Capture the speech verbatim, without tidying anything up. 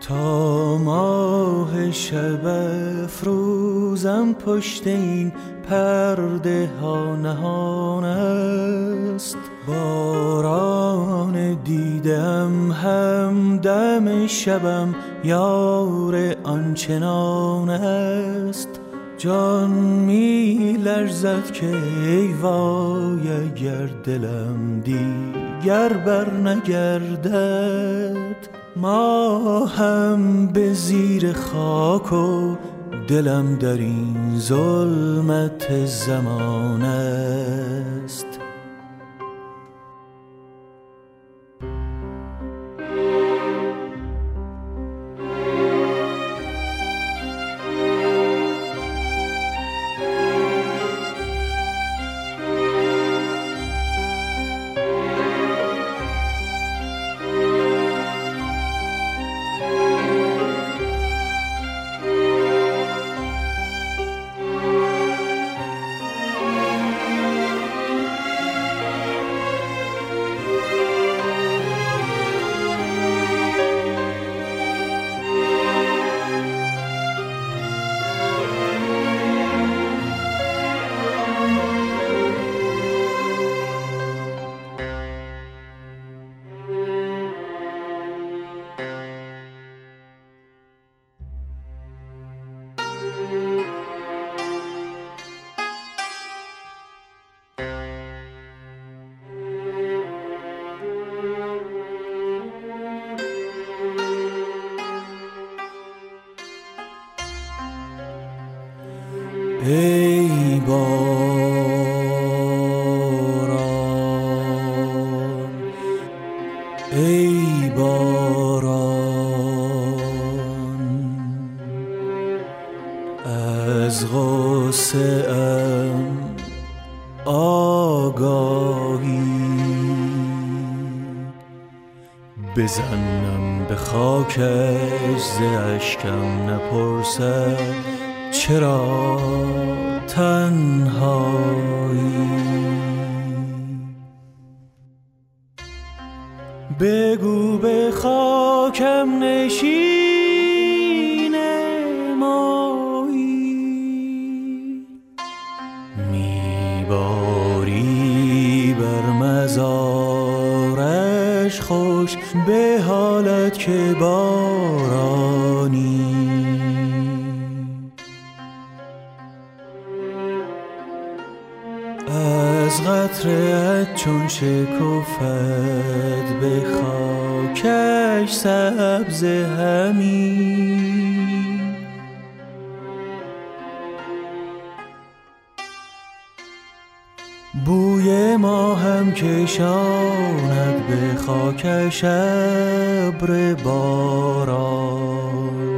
تا ماه شب افروزم پشت این پرده ها نهان است. باران دیدم همدم شبم یار آنچنان است. جان می لرزد که ای وای اگر دلم دیگر بر نگردد. ما هم به زیر خاک و دلم در این ظلمت زمان است. ای باران ای باران از غصه ام آگاهی بزنم به خاکش ز اشکم نپرسد چرا تنهایی. بگو به خاکم نشین مایی میباری بر مزارش خوش به حالت که بارانی. از قطره‌ات چون شکفت به خاکش سبز همی. بوی ما هم کشاند به خاکش ابر باران.